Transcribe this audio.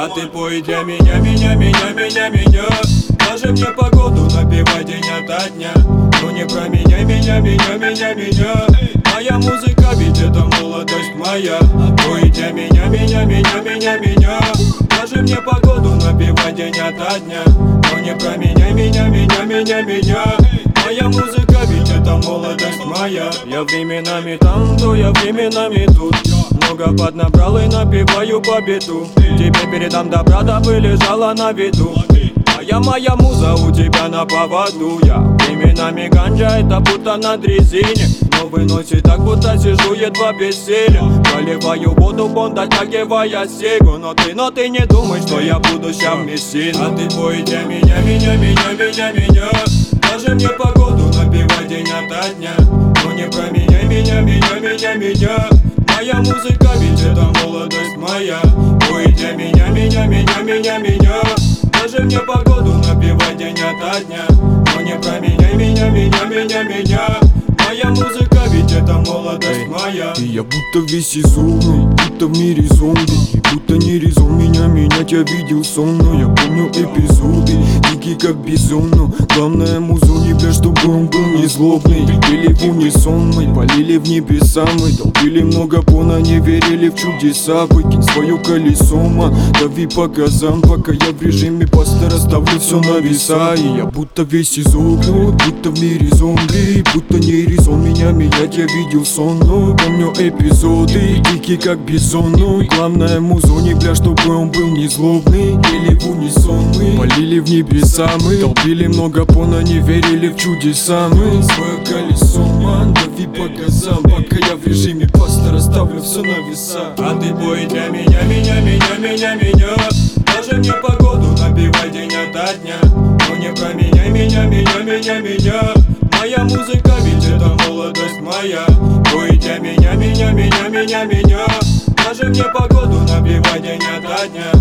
ты пой для меня, меня. Даже мне погоду напевай день ото дня. Но не променяй меня. Моя музыка, ведь это молодость моя. Пой для меня. Даже мне погоду напевай день ото дня. Но не променяй меня. Моя музыка, ведь это молодость моя. Я временами там, то я временами тут. Много поднабрал и напиваю по биту. Тебе передам добра, дабы лежала на виду. Моя муза у тебя на поводу. Я временами ганджа, это будто на дрезине. Но выносит так, будто сижу едва бессилен. Проливаю воду, бон дотягивая сигу. Но ты не думай, что я буду ща в мессину. А ты пой для меня. Даже мне погоду напевай день ото дня. Но не променяй меня. Моя музыка, ведь это молодость моя. Пой для меня. Даже мне погоду напевай день ото дня. Но не променяй меня. Моя музыка, ведь это молодость моя. И я будто весь изумный, будто в мире зомби. И будто не резон меня менять, я видел сон. Но я помню эпизоды, дикий как бизон. Но главное музу не бля, чтобы он был не злобный. Пели в унисон мы, полили в небеса мы. Долбили много пона, не верили в чудеса. Выкинь свое колесо, ман, дави по газам. Пока я в режиме пастора ставлю все на веса. И я будто весь изогнут, будто в мире зомби. Будто не резон меня менять, я видел сон. Но помню эпизоды, дикий как бизон. Но главное музу не бля, чтобы он был не злобный. Пели в унисон мы, полили в небеса мы. Долбили много пона, не верили в чудеса мы. Свое колесо, ман, дави по газам. Пока я в режиме пастора ставлю все на веса. А ты пой для меня. Даже мне погоду напевай день ото дня. Но не променяй меня. Моя музыка, ведь это молодость моя. Пой для меня. Даже мне погоду напевай день ото дня.